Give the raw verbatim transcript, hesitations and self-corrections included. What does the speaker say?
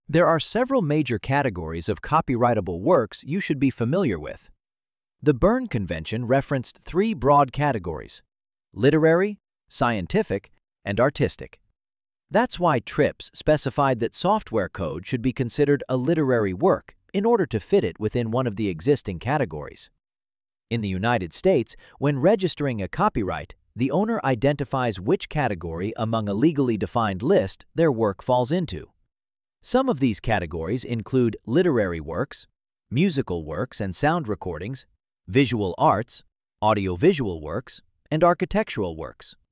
There are several major categories of copyrightable works you should be familiar with. The Berne Convention referenced three broad categories: literary, scientific, and artistic. That's why TRIPS specified that software code should be considered a literary work in order to fit it within one of the existing categories. In the United States, when registering a copyright, the owner identifies which category among a legally defined list their work falls into. Some of these categories include literary works, musical works and sound recordings, visual arts, audiovisual works, and architectural works.